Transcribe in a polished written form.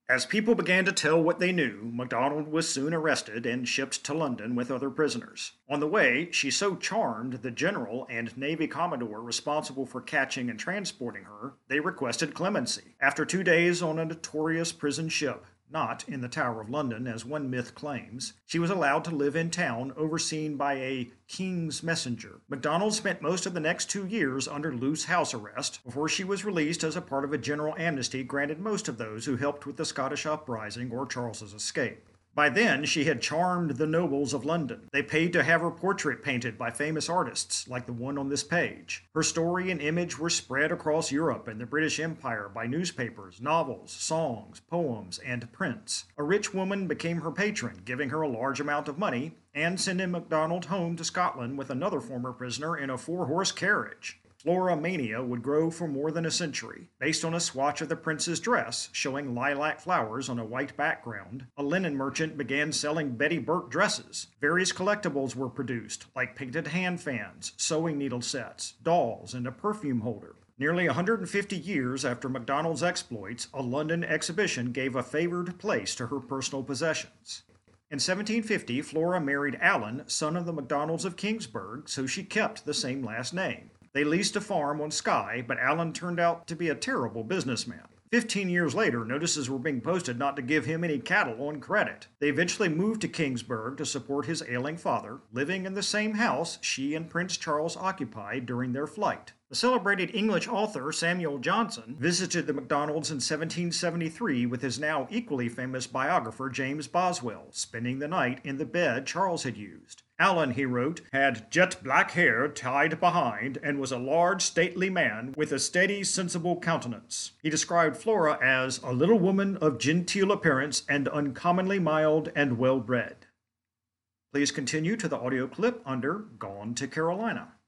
As people began to tell what they knew, MacDonald was soon arrested and shipped to London with other prisoners. On the way, she so charmed the general and Navy Commodore responsible for catching and transporting her, they requested clemency. After 2 days on a notorious prison ship, not in the Tower of London as one myth claims, she was allowed to live in town overseen by a king's messenger. MacDonald spent most of the next 2 years under loose house arrest before she was released as a part of a general amnesty granted most of those who helped with the Scottish uprising or Charles's escape. By then, she had charmed the nobles of London. They paid to have her portrait painted by famous artists, like the one on this page. Her story and image were spread across Europe and the British Empire by newspapers, novels, songs, poems, and prints. A rich woman became her patron, giving her a large amount of money, and sending MacDonald home to Scotland with another former prisoner in a four-horse carriage. Flora mania would grow for more than a century. Based on a swatch of the prince's dress showing lilac flowers on a white background, a linen merchant began selling Betty Burke dresses. Various collectibles were produced, like painted hand fans, sewing needle sets, dolls, and a perfume holder. Nearly 150 years after MacDonald's exploits, a London exhibition gave a favored place to her personal possessions. In 1750, Flora married Alan, son of the MacDonalds of Kingsburgh, so she kept the same last name. They leased a farm on Skye, but Allen turned out to be a terrible businessman. 15 years later, notices were being posted not to give him any cattle on credit. They eventually moved to Kingsburgh to support his ailing father, living in the same house she and Prince Charles occupied during their flight. The celebrated English author Samuel Johnson visited the MacDonalds in 1773 with his now equally famous biographer James Boswell, spending the night in the bed Charles had used. Allen, he wrote, had jet black hair tied behind and was a large, stately man with a steady, sensible countenance. He described Flora as a little woman of genteel appearance and uncommonly mild and well bred. Please continue to the audio clip under Gone to Carolina.